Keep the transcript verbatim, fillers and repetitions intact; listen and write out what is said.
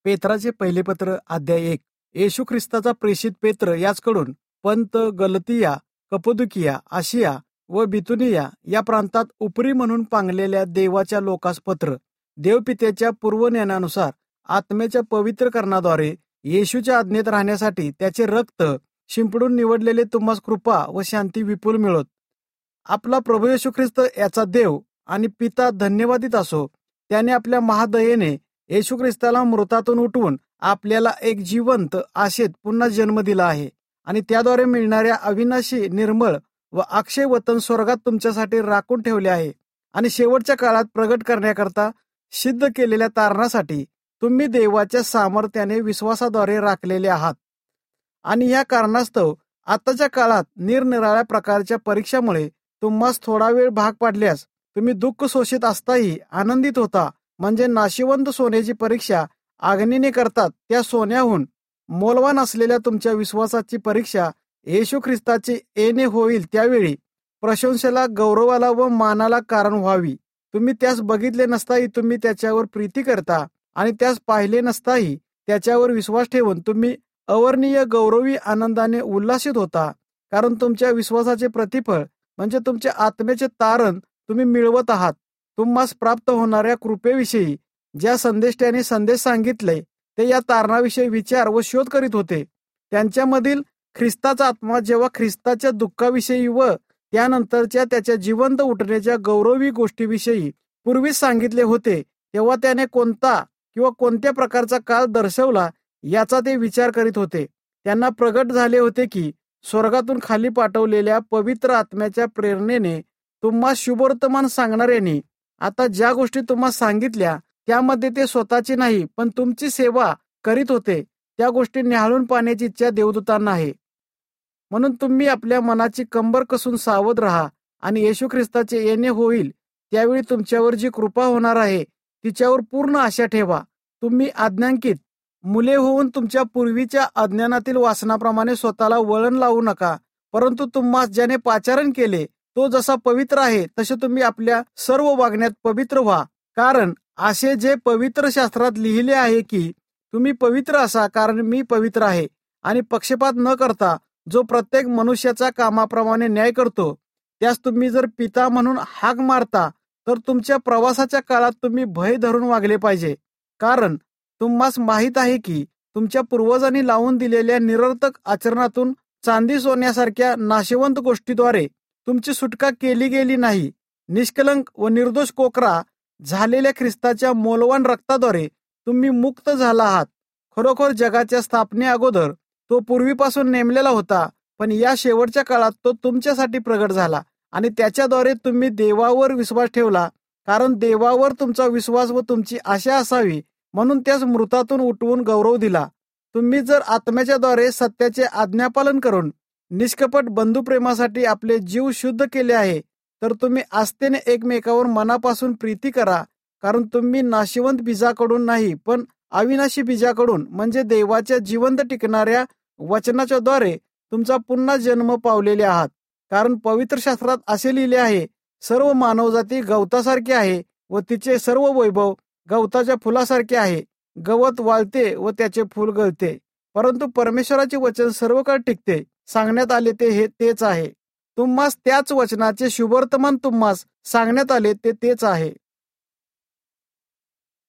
पेत्राचे पहिले पत्र अध्याय एक. येशू ख्रिस्ताचा प्रेषित पेत्र याचकडून पंत, गलतिया, कपदुकिया, आशिया व बितुनिया या प्रांतात उपरी म्हणून पांगलेल्या देवाच्या लोकास पत्र. देवपित्याच्या पूर्वज्ञानानुसार आत्म्याच्या पवित्रकरणाद्वारे येशूच्या आज्ञेत राहण्यासाठी त्याचे रक्त शिंपडून निवडलेले तुम्हास कृपा व शांती विपुल मिळोत. आपला प्रभू येशू ख्रिस्त याचा देव आणि पिता धन्यवादित असो. त्याने आपल्या महादयेने येशू ख्रिस्ताला मृतातून उठवून आपल्याला एक जिवंत आशेत पुन्हा जन्म दिला आहे आणि त्याद्वारे मिळणाऱ्या अविनाशी, निर्मळ व अक्षय वतन स्वर्गात तुमच्यासाठी राखून ठेवले आहे. आणि शेवटच्या काळात प्रगट करण्याकरता सिद्ध केलेल्या तारणासाठी तुम्ही देवाच्या सामर्थ्याने विश्वासाद्वारे राखलेले आहात. आणि या कारणास्तव आताच्या काळात निरनिराळ्या प्रकारच्या परीक्षामुळे तुम्हास थोडा वेळ भाग पाडल्यास तुम्ही दुःख शोषित असताही आनंदित होता. म्हणजे नाशिवंत सोन्याची परीक्षा अग्नीने करतात, त्या सोन्याहून मोलवान असलेल्या तुमच्या विश्वासाची परीक्षा येशू ख्रिस्ताचे येणे होईल त्यावेळी प्रशंसेला, गौरवाला व मानाला कारण व्हावी. तुम्ही त्यास बघितले नसताही तुम्ही त्याच्यावर प्रीती करता आणि त्यास पाहिले नसताही त्याच्यावर विश्वास ठेवून तुम्ही अवर्णीय गौरवी आनंदाने उल्हासित होता. कारण तुमच्या विश्वासाचे प्रतिफळ म्हणजे तुमच्या आत्म्याचे तारण तुम्ही मिळवत आहात. तुम्हास प्राप्त होणाऱ्या कृपेविषयी ज्या संदेष्ट्याने संदेश सांगितले ते या तारणाविषयी विचार व शोध करीत होते. त्यांच्यामधील ख्रिस्ताचा आत्मा जेव्हा ख्रिस्ताच्या दुःखाविषयी व त्यानंतरच्या त्याच्या जिवंत उठण्याच्या गौरवी गोष्टीविषयी पूर्वीच सांगितले होते, तेव्हा त्याने कोणता किंवा कोणत्या प्रकारचा काळ दर्शवला याचा ते विचार करीत होते. त्यांना प्रगट झाले होते की स्वर्गातून खाली पाठवलेल्या पवित्र आत्म्याच्या प्रेरणेने तुम्हा शुभवर्तमान सांगणाऱ्यांनी आता ज्या गोष्टी तुम्हा सांगितल्या त्यामध्ये ते स्वतःची नाही पण तुमची सेवा करीत होते, त्या गोष्टी निहाळून पाहण्याची इच्छा देवदूतांना आहे. म्हणून तुम्ही आपल्या मनाची कंबर कसून सावध राहा आणि येशू ख्रिस्ताचे येणे होईल त्यावेळी तुमच्यावर जी कृपा होणार आहे तिच्यावर पूर्ण आशा ठेवा. तुम्ही आज्ञांकित मुले होऊन तुमच्या पूर्वीच्या अज्ञानातील वासनाप्रमाणे स्वतःला वळण लावू नका, परंतु तुम्हास ज्याने पाचारण केले तो जसा पवित्र आहे तसे तुम्ही आपल्या सर्व वागण्यात पवित्र व्हा. कारण असे जे पवित्र शास्त्रात लिहिले आहे की तुम्ही पवित्र असा कारण मी पवित्र आहे. आणि पक्षपात न करता जो प्रत्येक मनुष्याचा कामाप्रमाणे न्याय करतो त्यास तुम्ही जर पिता म्हणून हाक मारता तर तुमच्या प्रवासाच्या काळात तुम्ही भय धरून वागले पाहिजे. कारण तुम्हास माहीत आहे की तुमच्या पूर्वजांनी लावून दिलेल्या निरर्थक आचरणातून चांदी सोन्यासारख्या नाशवंत गोष्टीद्वारे तुमची सुटका केली गेली नाही. निष्कलंक व निर्दोष कोकरा झालेल्या ख्रिस्ताच्या मोलवान रक्ताद्वारे तुम्ही मुक्त झाला आहात. खरोखर जगाच्या स्थापने अगोदर तो पूर्वीपासून नेमलेला होता, पण या शेवटच्या काळात तो तुमच्यासाठी प्रगट झाला आणि त्याच्याद्वारे तुम्ही देवावर विश्वास ठेवला. कारण देवावर तुमचा विश्वास व तुमची आशा असावी म्हणून त्यास मृतातून उठवून गौरव दिला. तुम्ही जर आत्म्याच्या द्वारे सत्याचे आज्ञापालन करून निष्कपट बंधुप्रेमासाठी आपले जीव शुद्ध केले आहे तर तुम्ही आस्थेने एकमेकावर मनापासून प्रीती करा. कारण तुम्ही नाशिवंत बीजाकडून नाही पण अविनाशी बीजाकडून म्हणजे देवाच्या जिवंत टिकणाऱ्या वचनाच्या द्वारे तुमचा पुन्हा जन्म पावलेले आहात. कारण पवित्र शास्त्रात असे लिहिले आहे, सर्व मानवजाती गवतासारखे आहे व तिचे सर्व वैभव गवताच्या फुलासारखे आहे. गवत वाळते व त्याचे फूल गळते, परंतु परमेश्वराचे वचन सर्व काळ टिकते. सांगण्यात आले ते हे तेच आहे. तुम्हास त्याच वचनाचे शुभवर्तमान तुम्हास सांगण्यात आले ते तेच आहे.